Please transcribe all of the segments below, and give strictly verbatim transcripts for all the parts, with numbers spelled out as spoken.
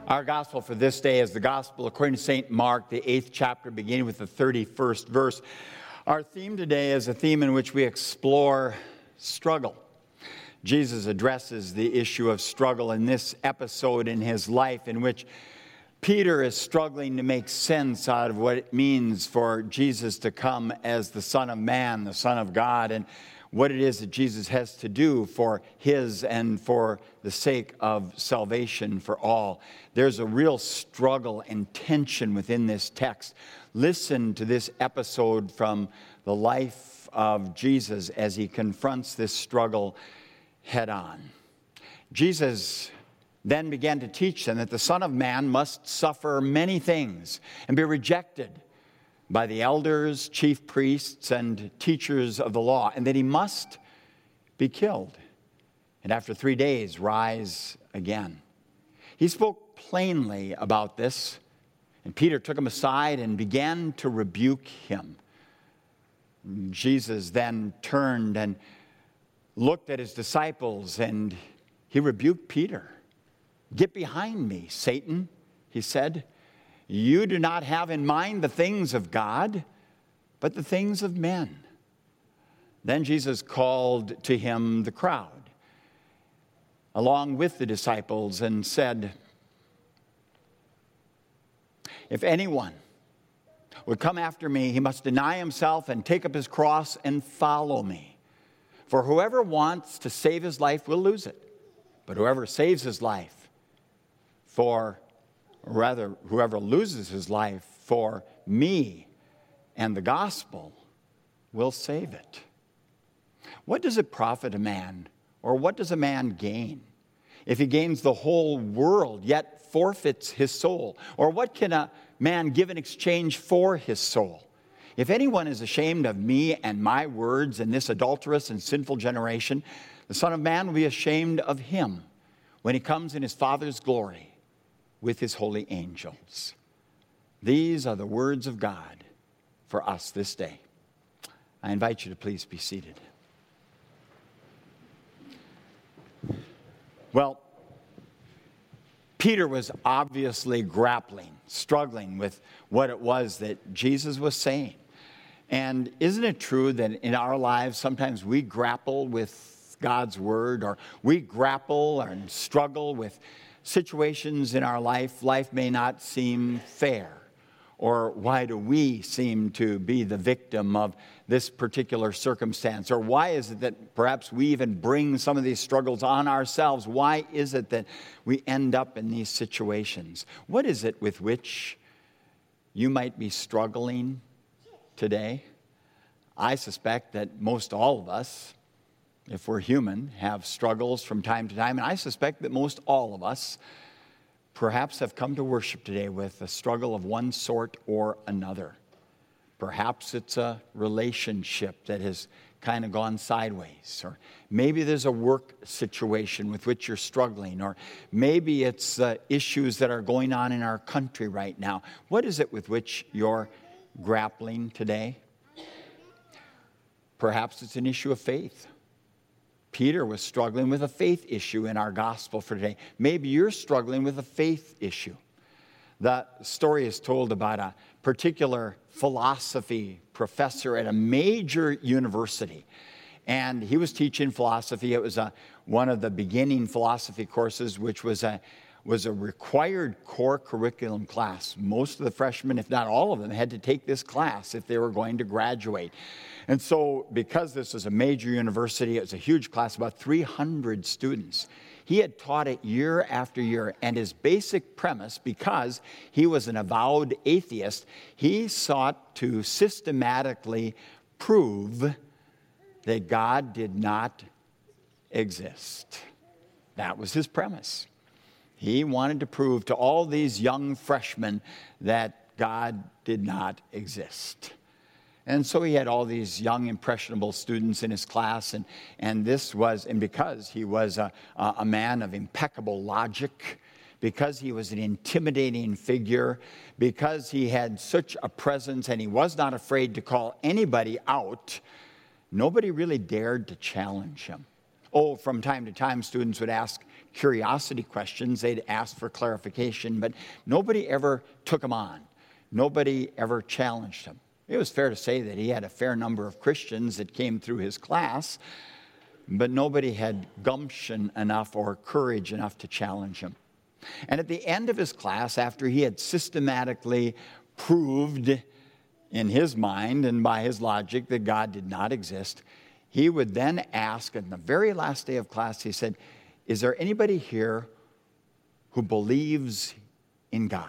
Our gospel for this day is the gospel according to Saint Mark, the eighth chapter, beginning with the thirty-first verse. Our theme today is a theme in which we explore struggle. Jesus addresses the issue of struggle in this episode in his life, in which Peter is struggling to make sense out of what it means for Jesus to come as the Son of Man, the Son of God, and what it is that Jesus has to do for his and for the sake of salvation for all. There's a real struggle and tension within this text. Listen to this episode from the life of Jesus as he confronts this struggle head on. Jesus then began to teach them that the Son of Man must suffer many things and be rejected by the elders, chief priests, and teachers of the law, and that he must be killed, and after three days rise again. He spoke plainly about this, and Peter took him aside and began to rebuke him. Jesus then turned and looked at his disciples, and he rebuked Peter. "Get behind me, Satan," he said. "You do not have in mind the things of God, but the things of men." Then Jesus called to him the crowd, along with the disciples, and said, "If anyone would come after me, he must deny himself and take up his cross and follow me. For whoever wants to save his life will lose it, but whoever saves his life for Or rather, whoever loses his life for me and the gospel will save it. What does it profit a man, or what does a man gain if he gains the whole world yet forfeits his soul? Or what can a man give in exchange for his soul? If anyone is ashamed of me and my words in this adulterous and sinful generation, the Son of Man will be ashamed of him when he comes in his Father's glory with his holy angels." These are the words of God for us this day. I invite you to please be seated. Well, Peter was obviously grappling, struggling with what it was that Jesus was saying. And isn't it true that in our lives sometimes we grapple with God's word, or we grapple and struggle with situations in our life? Life may not seem fair. Or why do we seem to be the victim of this particular circumstance? Or why is it that perhaps we even bring some of these struggles on ourselves? Why is it that we end up in these situations? What is it with which you might be struggling today? I suspect that most all of us, if we're human, have struggles from time to time. And I suspect that most all of us perhaps have come to worship today with a struggle of one sort or another. Perhaps it's a relationship that has kind of gone sideways. Or maybe there's a work situation with which you're struggling. Or maybe it's uh, issues that are going on in our country right now. What is it with which you're grappling today? Perhaps it's an issue of faith. Peter was struggling with a faith issue in our gospel for today. Maybe you're struggling with a faith issue. The story is told about a particular philosophy professor at a major university. And he was teaching philosophy. It was a, one of the beginning philosophy courses, which was a, was a required core curriculum class. Most of the freshmen, if not all of them, had to take this class if they were going to graduate. And so because this was a major university, it was a huge class, about three hundred students. He had taught it year after year, and his basic premise, because he was an avowed atheist, he sought to systematically prove that God did not exist. That was his premise. He wanted to prove to all these young freshmen that God did not exist. And so he had all these young, impressionable students in his class, and, and this was, and because he was a, a man of impeccable logic, because he was an intimidating figure, because he had such a presence and he was not afraid to call anybody out, nobody really dared to challenge him. Oh, from time to time, students would ask, curiosity questions. They'd ask for clarification, but nobody ever took him on. Nobody ever challenged him. It was fair to say that he had a fair number of Christians that came through his class, but nobody had gumption enough or courage enough to challenge him. And at the end of his class, after he had systematically proved in his mind and by his logic that God did not exist, he would then ask, on the very last day of class, he said, is there anybody here who believes in God?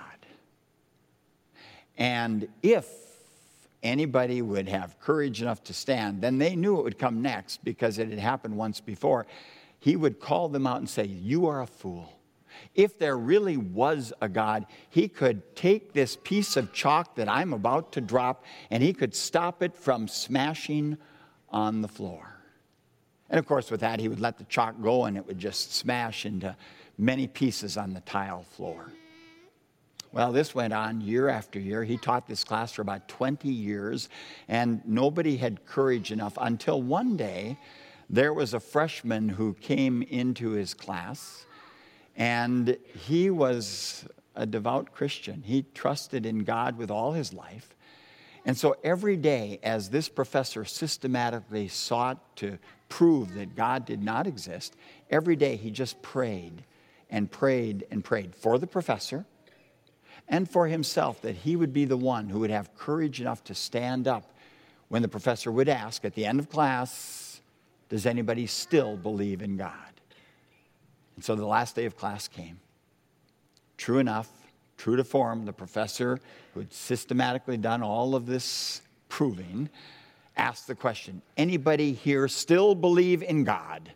And if anybody would have courage enough to stand, then they knew it would come next because it had happened once before. He would call them out and say, you are a fool. If there really was a God, he could take this piece of chalk that I'm about to drop and he could stop it from smashing on the floor. And of course, with that, he would let the chalk go and it would just smash into many pieces on the tile floor. Well, this went on year after year. He taught this class for about twenty years, and nobody had courage enough until one day there was a freshman who came into his class, and he was a devout Christian. He trusted in God with all his life. And so every day, as this professor systematically sought to prove that God did not exist, every day he just prayed and prayed and prayed for the professor and for himself, that he would be the one who would have courage enough to stand up when the professor would ask at the end of class, does anybody still believe in God? And so the last day of class came. True enough, true to form, the professor, who had systematically done all of this proving, asked the question, anybody here still believe in God?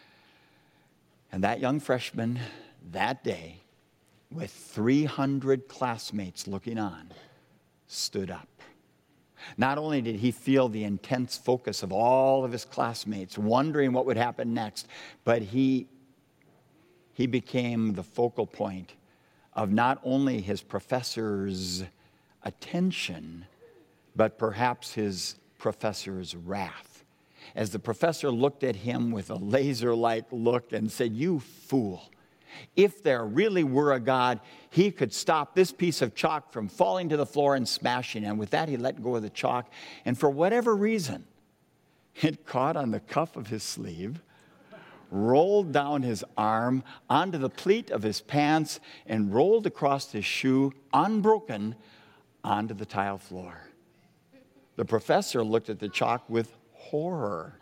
And that young freshman that day, with three hundred classmates looking on, stood up. Not only did he feel the intense focus of all of his classmates, wondering what would happen next, but he, he became the focal point of not only his professor's attention, but perhaps his professor's wrath. As the professor looked at him with a laser-like look and said, you fool. If there really were a God, he could stop this piece of chalk from falling to the floor and smashing. And with that, he let go of the chalk. And for whatever reason, it caught on the cuff of his sleeve, rolled down his arm onto the pleat of his pants, and rolled across his shoe, unbroken, onto the tile floor. The professor looked at the chalk with horror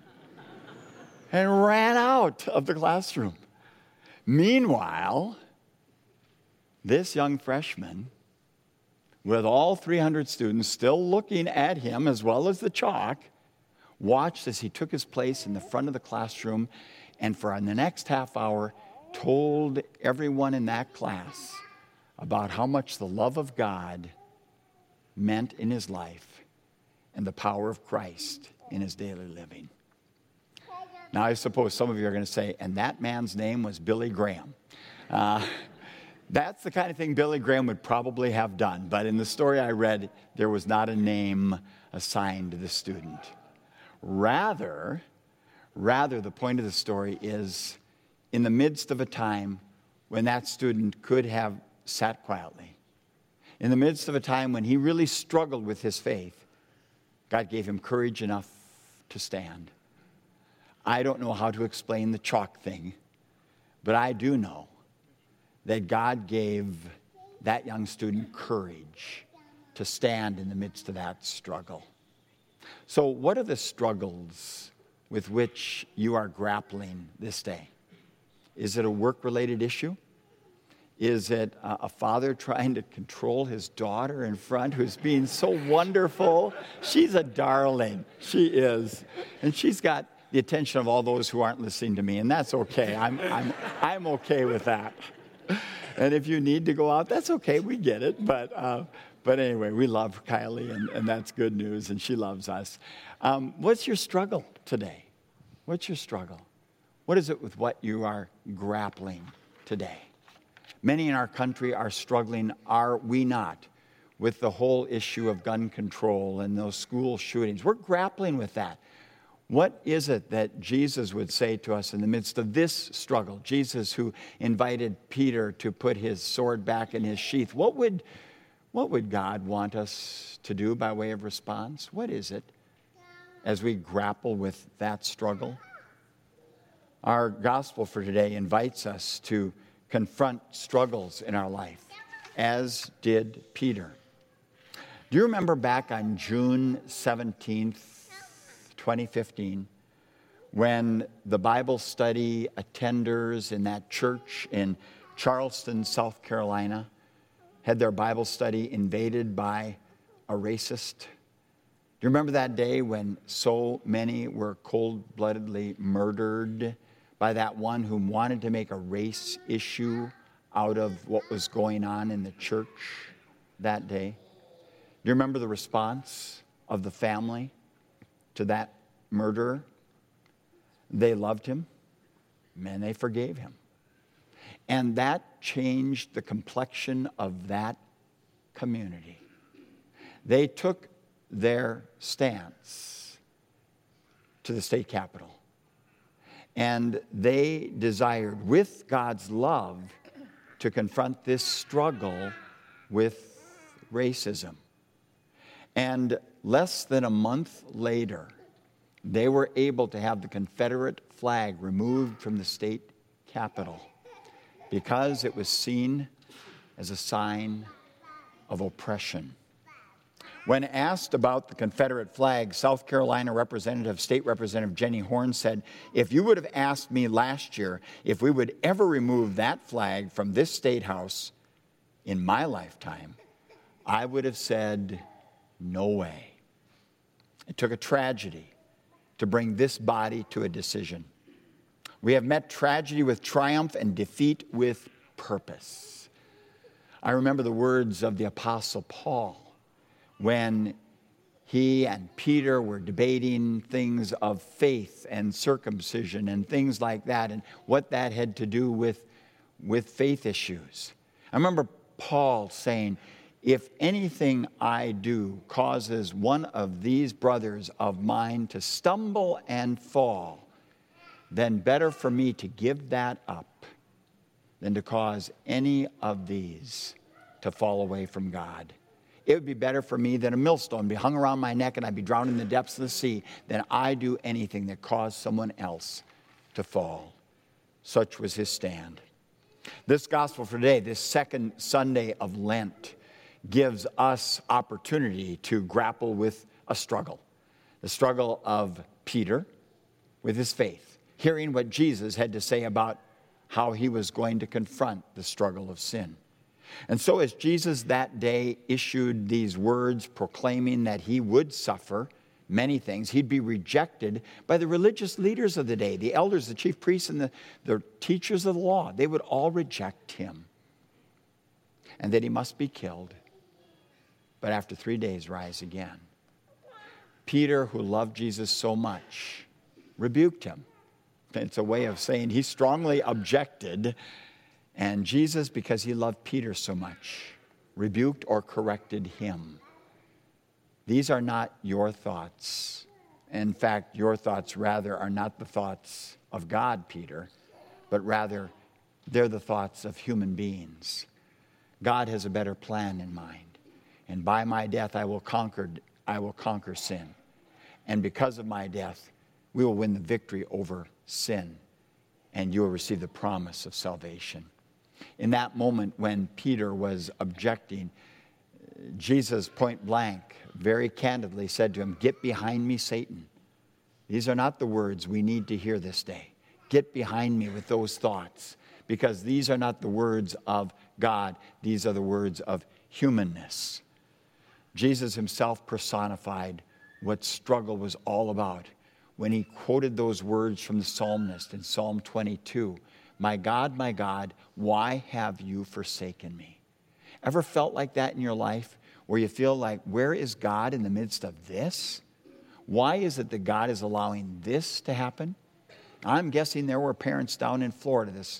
and ran out of the classroom. Meanwhile, this young freshman, with all three hundred students still looking at him as well as the chalk, watched as he took his place in the front of the classroom and for the next half hour told everyone in that class about how much the love of God meant in his life and the power of Christ in his daily living. Now, I suppose some of you are going to say, and that man's name was Billy Graham. Uh, that's the kind of thing Billy Graham would probably have done. But in the story I read, there was not a name assigned to the student. Rather, rather, the point of the story is in the midst of a time when that student could have sat quietly, in the midst of a time when he really struggled with his faith, God gave him courage enough to stand. I don't know how to explain the chalk thing, but I do know that God gave that young student courage to stand in the midst of that struggle. So what are the struggles with which you are grappling this day? Is it a work-related issue? Is it a father trying to control his daughter in front who's being so wonderful? She's a darling. She is. And she's got the attention of all those who aren't listening to me, and that's okay. I'm, I'm, I'm okay with that. And if you need to go out, that's okay. We get it. But, uh, but anyway, we love Kylie, and, and that's good news, and she loves us. Um, what's your struggle today? What's your struggle? What is it with what you are grappling today? Many in our country are struggling, are we not, with the whole issue of gun control and those school shootings. We're grappling with that. What is it that Jesus would say to us in the midst of this struggle? Jesus, who invited Peter to put his sword back in his sheath. What would, what would God want us to do by way of response? What is it as we grapple with that struggle? Our gospel for today invites us to confront struggles in our life, as did Peter. Do you remember back on June seventeenth, twenty fifteen, when the Bible study attenders in that church in Charleston, South Carolina, had their Bible study invaded by a racist? Do you remember that day when so many were cold-bloodedly murdered by that one who wanted to make a race issue out of what was going on in the church that day? Do you remember the response of the family to that murderer? They loved him, and they forgave him. And that changed the complexion of that community. They took their stance to the state capitol. And they desired, with God's love, to confront this struggle with racism. And less than a month later, they were able to have the Confederate flag removed from the state capitol because it was seen as a sign of oppression. When asked about the Confederate flag, South Carolina Representative, State Representative Jenny Horn said, "If you would have asked me last year if we would ever remove that flag from this state house in my lifetime, I would have said, no way." It took a tragedy to bring this body to a decision. We have met tragedy with triumph and defeat with purpose. I remember the words of the Apostle Paul when he and Peter were debating things of faith and circumcision and things like that, and what that had to do with, with faith issues. I remember Paul saying, "If anything I do causes one of these brothers of mine to stumble and fall, then better for me to give that up than to cause any of these to fall away from God. It would be better for me that a millstone be hung around my neck and I'd be drowned in the depths of the sea than I do anything that caused someone else to fall." Such was his stand. This gospel for today, this second Sunday of Lent, gives us opportunity to grapple with a struggle. The struggle of Peter with his faith, hearing what Jesus had to say about how he was going to confront the struggle of sin. And so as Jesus that day issued these words proclaiming that he would suffer many things, he'd be rejected by the religious leaders of the day, the elders, the chief priests, and the, the teachers of the law. They would all reject him, and that he must be killed, but after three days rise again. Peter, who loved Jesus so much, rebuked him. It's a way of saying he strongly objected, and Jesus, because he loved Peter so much, rebuked or corrected him. These are not your thoughts. In fact, your thoughts rather are not the thoughts of God, Peter, but rather they're the thoughts of human beings. God has a better plan in mind. And by my death I will conquer, I will conquer sin. And because of my death, we will win the victory over sin, and you will receive the promise of salvation. In that moment when Peter was objecting, Jesus point blank, very candidly said to him, "Get behind me, Satan." These are not the words we need to hear this day. Get behind me with those thoughts, because these are not the words of God. These are the words of humanness. Jesus himself personified what struggle was all about when he quoted those words from the psalmist in Psalm twenty-two. "My God, my God, why have you forsaken me?" Ever felt like that in your life, where you feel like, where is God in the midst of this? Why is it that God is allowing this to happen? I'm guessing there were parents down in Florida this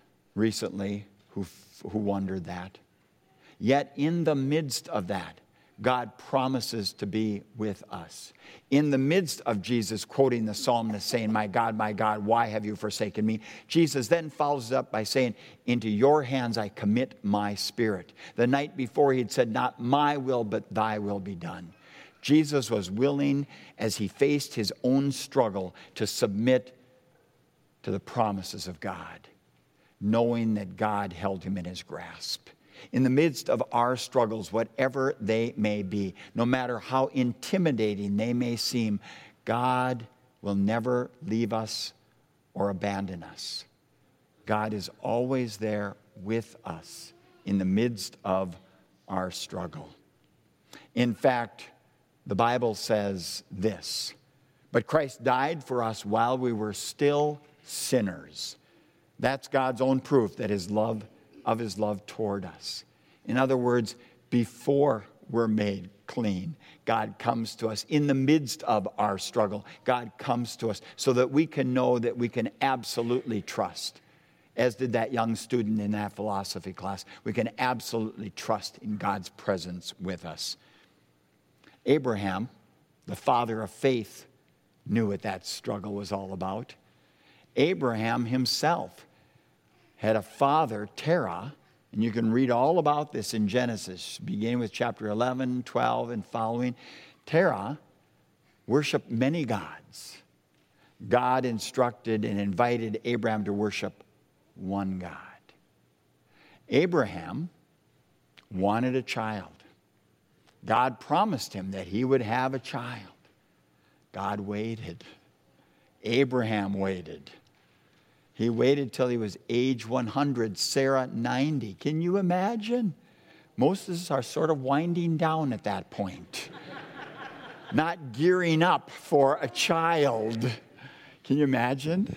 recently who, who wondered that. Yet in the midst of that, God promises to be with us. In the midst of Jesus quoting the psalmist saying, "My God, my God, why have you forsaken me?" Jesus then follows up by saying, "Into your hands I commit my spirit." The night before he had said, "Not my will, but thy will be done." Jesus was willing, as he faced his own struggle, to submit to the promises of God, knowing that God held him in his grasp. In the midst of our struggles, whatever they may be, no matter how intimidating they may seem, God will never leave us or abandon us. God is always there with us in the midst of our struggle. In fact, the Bible says this, "But Christ died for us while we were still sinners." That's God's own proof that his love of his love toward us. In other words, before we're made clean, God comes to us. In the midst of our struggle, God comes to us so that we can know that we can absolutely trust, as did that young student in that philosophy class. We can absolutely trust in God's presence with us. Abraham, the father of faith, knew what that struggle was all about. Abraham himself had a father, Terah, and you can read all about this in Genesis, beginning with chapter eleven, twelve, and following. Terah worshiped many gods. God instructed and invited Abraham to worship one God. Abraham wanted a child. God promised him that he would have a child. God waited. Abraham waited. He waited till he was age one hundred, Sarah ninety. Can you imagine? Most of us are sort of winding down at that point. Not gearing up for a child. Can you imagine?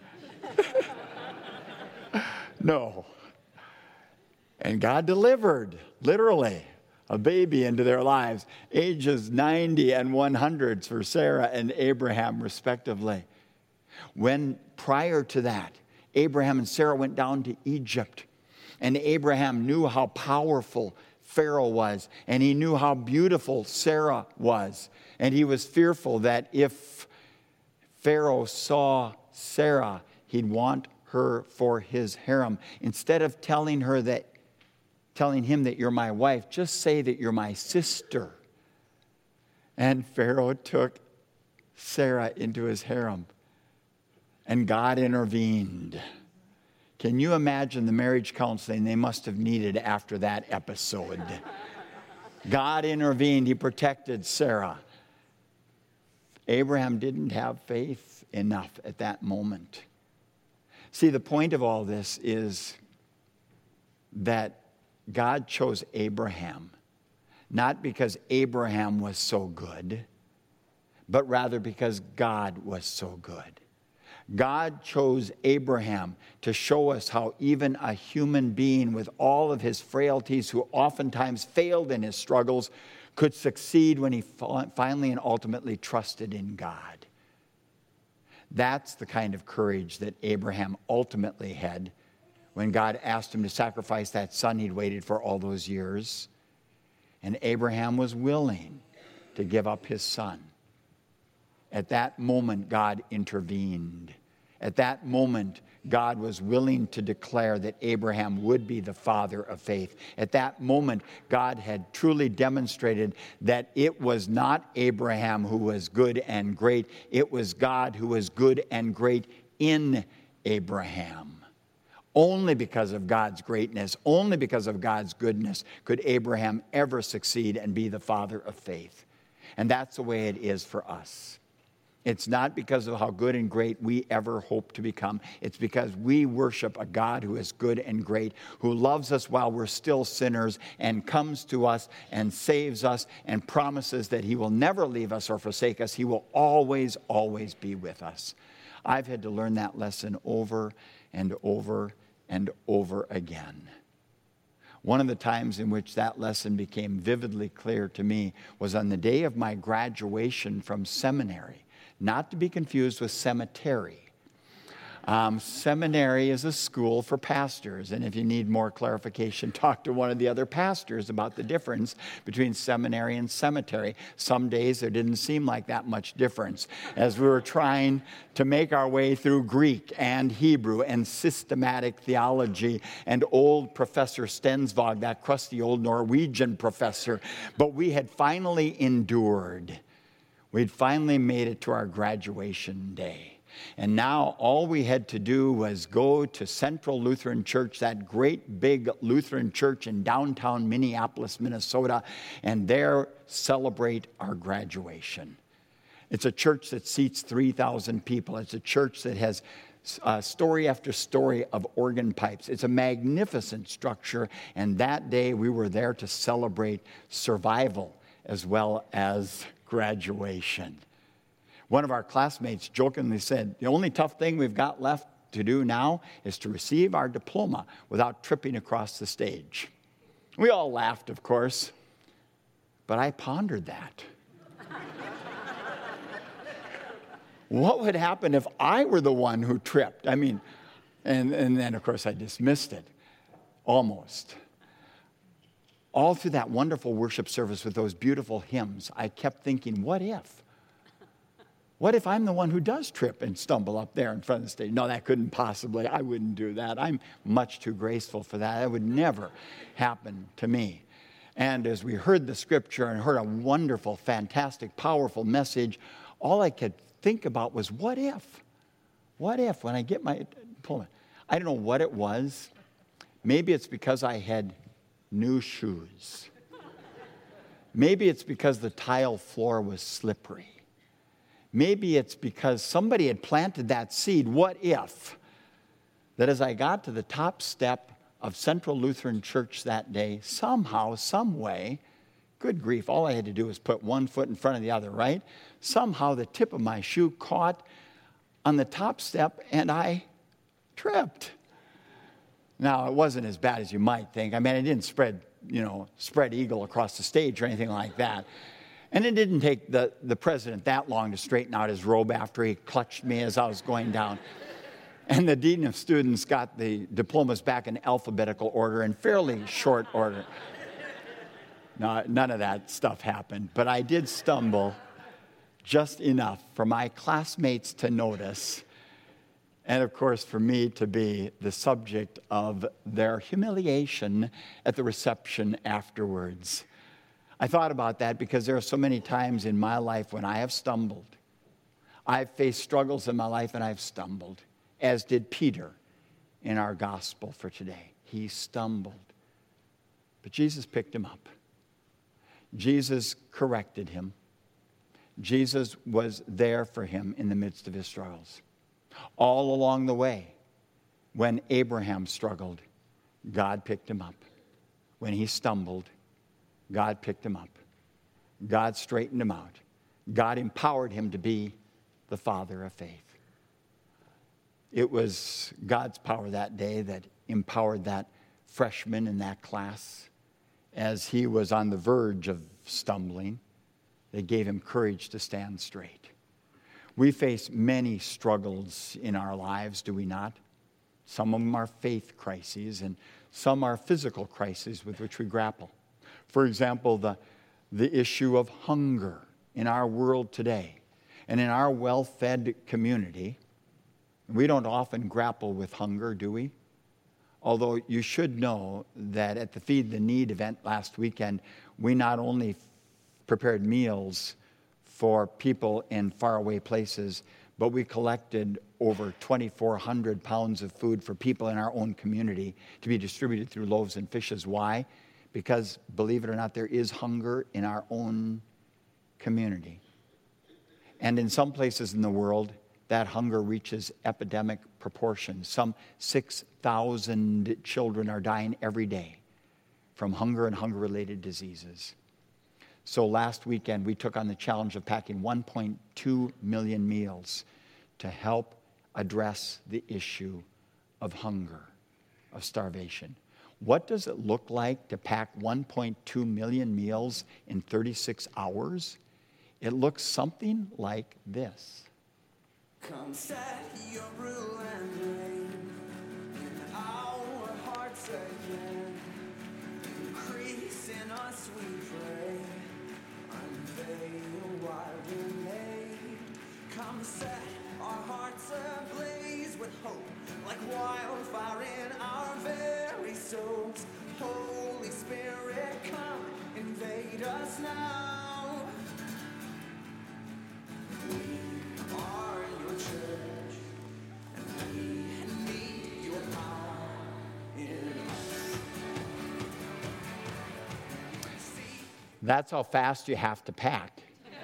No. And God delivered, literally, a baby into their lives. Ages ninety and one hundred for Sarah and Abraham, respectively. When prior to that, Abraham and Sarah went down to Egypt, and Abraham knew how powerful Pharaoh was, and he knew how beautiful Sarah was, and he was fearful that if Pharaoh saw Sarah, he'd want her for his harem. Instead of telling her that, telling him that you're my wife, just say that you're my sister. And Pharaoh took Sarah into his harem. And God intervened. Can you imagine the marriage counseling they must have needed after that episode? God intervened. He protected Sarah. Abraham didn't have faith enough at that moment. See, the point of all this is that God chose Abraham, not because Abraham was so good, but rather because God was so good. God chose Abraham to show us how even a human being with all of his frailties, who oftentimes failed in his struggles, could succeed when he finally and ultimately trusted in God. That's the kind of courage that Abraham ultimately had when God asked him to sacrifice that son he'd waited for all those years. And Abraham was willing to give up his son. At that moment, God intervened. At that moment, God was willing to declare that Abraham would be the father of faith. At that moment, God had truly demonstrated that it was not Abraham who was good and great. It was God who was good and great in Abraham. Only because of God's greatness, only because of God's goodness could Abraham ever succeed and be the father of faith. And that's the way it is for us. It's not because of how good and great we ever hope to become. It's because we worship a God who is good and great, who loves us while we're still sinners and comes to us and saves us and promises that he will never leave us or forsake us. He will always, always be with us. I've had to learn that lesson over and over and over again. One of the times in which that lesson became vividly clear to me was on the day of my graduation from seminary. Not to be confused with cemetery. Um, seminary is a school for pastors, and if you need more clarification, talk to one of the other pastors about the difference between seminary and cemetery. Some days there didn't seem like that much difference as we were trying to make our way through Greek and Hebrew and systematic theology and old Professor Stensvag, that crusty old Norwegian professor. But we had finally endured. We'd finally made it to our graduation day. And now all we had to do was go to Central Lutheran Church, that great big Lutheran church in downtown Minneapolis, Minnesota, and there celebrate our graduation. It's a church that seats three thousand people. It's a church that has uh, story after story of organ pipes. It's a magnificent structure, and that day we were there to celebrate survival as well as graduation. One of our classmates jokingly said, the only tough thing we've got left to do now is to receive our diploma without tripping across the stage. We all laughed, of course, but I pondered that. What would happen if I were the one who tripped? I mean, and, and then, of course, I dismissed it, almost. All through that wonderful worship service with those beautiful hymns, I kept thinking, what if? What if I'm the one who does trip and stumble up there in front of the stage? No, that couldn't possibly. I wouldn't do that. I'm much too graceful for that. That would never happen to me. And as we heard the scripture and heard a wonderful, fantastic, powerful message, all I could think about was, what if? What if when I get my diploma? I don't know what it was. Maybe it's because I had new shoes. Maybe it's because the tile floor was slippery. Maybe it's because somebody had planted that seed. What if? That as I got to the top step of Central Lutheran Church that day, somehow, some way, good grief, all I had to do was put one foot in front of the other, right? Somehow the tip of my shoe caught on the top step and I tripped. Now, it wasn't as bad as you might think. I mean, I didn't spread, you know, spread eagle across the stage or anything like that. And it didn't take the, the president that long to straighten out his robe after he clutched me as I was going down. And the dean of students got the diplomas back in alphabetical order in fairly short order. No, none of that stuff happened. But I did stumble just enough for my classmates to notice, and of course for me to be the subject of their humiliation at the reception afterwards. I thought about that because there are so many times in my life when I have stumbled. I've faced struggles in my life and I've stumbled, as did Peter in our gospel for today. He stumbled. But Jesus picked him up. Jesus corrected him. Jesus was there for him in the midst of his struggles. All along the way, when Abraham struggled, God picked him up. When he stumbled, God picked him up. God straightened him out. God empowered him to be the father of faith. It was God's power that day that empowered that freshman in that class as he was on the verge of stumbling. They gave him courage to stand straight. We face many struggles in our lives, do we not? Some of them are faith crises, and some are physical crises with which we grapple. For example, the, the issue of hunger in our world today. And in our well-fed community, we don't often grapple with hunger, do we? Although you should know that at the Feed the Need event last weekend, we not only prepared meals for people in faraway places, but we collected over twenty-four hundred pounds of food for people in our own community to be distributed through Loaves and Fishes. Why? Because, believe it or not, there is hunger in our own community. And in some places in the world, that hunger reaches epidemic proportions. Some six thousand children are dying every day from hunger and hunger-related diseases. So last weekend, we took on the challenge of packing one point two million meals to help address the issue of hunger, of starvation. What does it look like to pack one point two million meals in thirty-six hours? It looks something like this. Come set your rule and reign in our hearts again. Increase in us, we pray. Unveil what we made. Come set our hearts ablaze with hope, like wildfire in our very souls. Holy Spirit, come invade us now. We are your church, and we need your power in us. That's how fast you have to pack.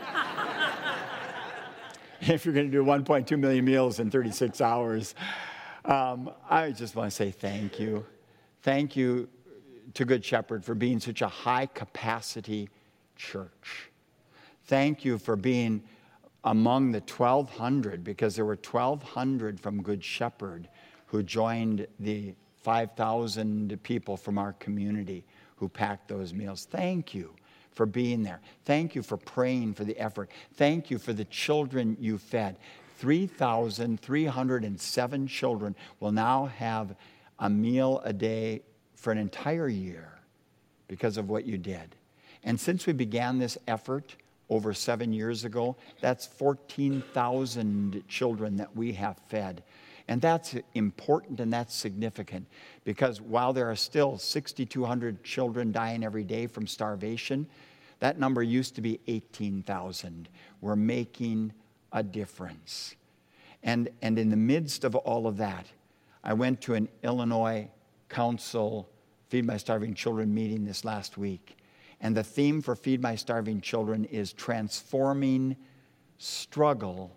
If you're going to do one point two million meals in thirty-six hours. Um, I just want to say thank you. Thank you to Good Shepherd for being such a high-capacity church. Thank you for being among the twelve hundred, because there were twelve hundred from Good Shepherd who joined the five thousand people from our community who packed those meals. Thank you for being there. Thank you for praying for the effort. Thank you for the children you fed. three thousand three hundred seven children will now have a meal a day for an entire year because of what you did. And since we began this effort over seven years ago, that's fourteen thousand children that we have fed. And that's important and that's significant, because while there are still six thousand two hundred children dying every day from starvation, that number used to be eighteen thousand. We're making a difference. And, and in the midst of all of that, I went to an Illinois Council Feed My Starving Children meeting this last week. And the theme for Feed My Starving Children is transforming struggle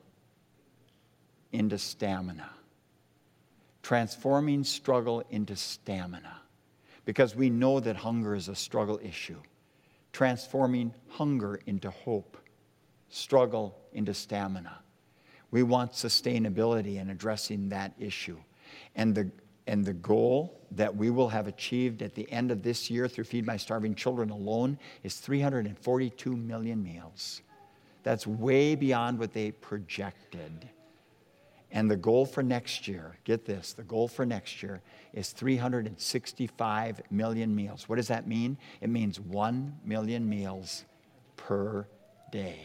into stamina. Transforming struggle into stamina. Because we know that hunger is a struggle issue. Transforming hunger into hope. Struggle into stamina. We want sustainability in addressing that issue. And the, and the goal that we will have achieved at the end of this year through Feed My Starving Children alone is three hundred forty-two million meals. That's way beyond what they projected. And the goal for next year, get this, the goal for next year is three hundred sixty-five million meals. What does that mean? It means one million meals per day.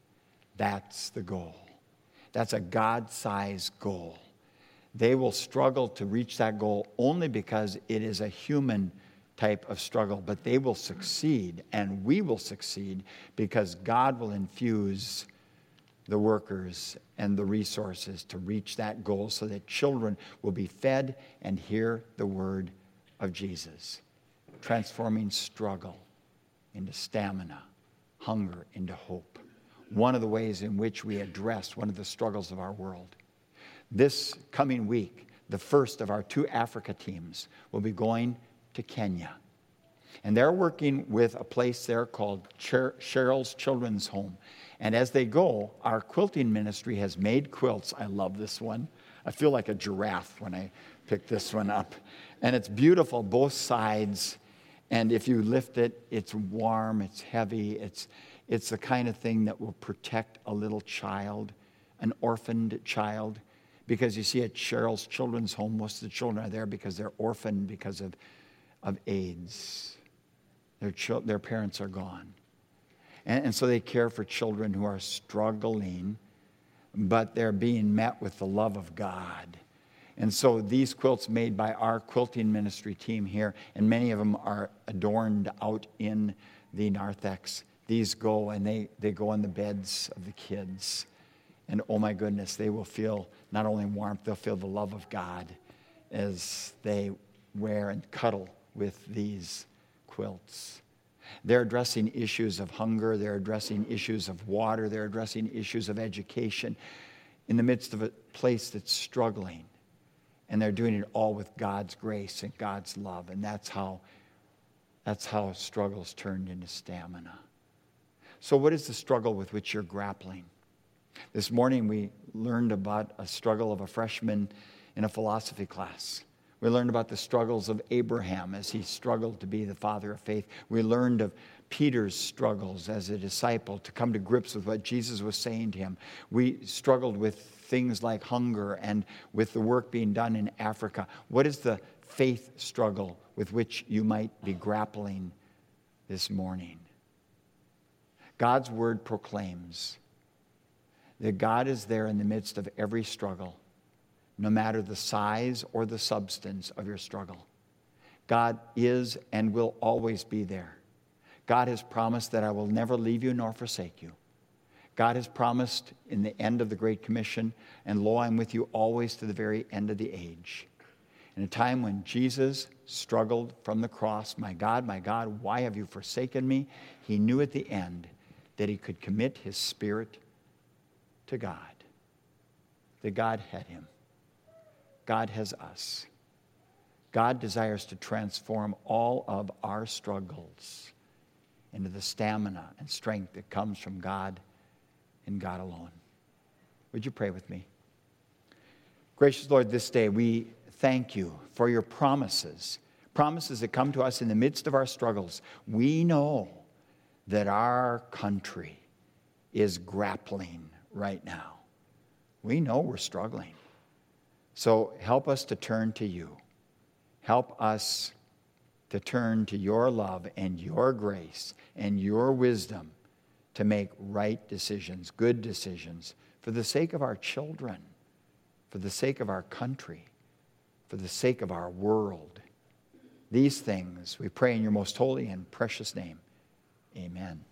That's the goal. That's a God-sized goal. They will struggle to reach that goal only because it is a human type of struggle, but they will succeed, and we will succeed because God will infuse the workers and the resources to reach that goal so that children will be fed and hear the word of Jesus. Transforming struggle into stamina, hunger into hope. One of the ways in which we address one of the struggles of our world. This coming week, the first of our two Africa teams will be going to Kenya. And they're working with a place there called Cher- Cheryl's Children's Home. And as they go, our quilting ministry has made quilts. I love this one. I feel like a giraffe when I pick this one up. And it's beautiful, both sides. And if you lift it, it's warm, it's heavy. It's, it's the kind of thing that will protect a little child, an orphaned child. Because you see, at Cheryl's Children's Home, most of the children are there because they're orphaned because of, of AIDS. Their, ch- their parents are gone. And, and so they care for children who are struggling, but they're being met with the love of God. And so these quilts made by our quilting ministry team here, and many of them are adorned out in the narthex. These go, and they, they go on the beds of the kids. And oh my goodness, they will feel not only warmth, they'll feel the love of God as they wear and cuddle with these quilts. They're addressing issues of hunger, they're addressing issues of water, they're addressing issues of education in the midst of a place that's struggling. And they're doing it all with God's grace and God's love. And that's how, that's how struggles turned into stamina. So what is the struggle with which you're grappling? This morning we learned about a struggle of a freshman in a philosophy class. We learned about the struggles of Abraham as he struggled to be the father of faith. We learned of Peter's struggles as a disciple to come to grips with what Jesus was saying to him. We struggled with things like hunger and with the work being done in Africa? What is the faith struggle with which you might be grappling this morning? God's word proclaims that God is there in the midst of every struggle, no matter the size or the substance of your struggle. God is and will always be there. God has promised that I will never leave you nor forsake you. God has promised in the end of the Great Commission, and lo, I'm with you always to the very end of the age. In a time when Jesus struggled from the cross, my God, my God, why have you forsaken me? He knew at the end that he could commit his spirit to God. That God had him. God has us. God desires to transform all of our struggles into the stamina and strength that comes from God and God alone. Would you pray with me? Gracious Lord, this day we thank you for your promises, promises that come to us in the midst of our struggles. We know that our country is grappling right now. We know we're struggling. So help us to turn to you. Help us to turn to your love and your grace and your wisdom to make right decisions, good decisions, for the sake of our children, for the sake of our country, for the sake of our world. These things we pray in your most holy and precious name. Amen.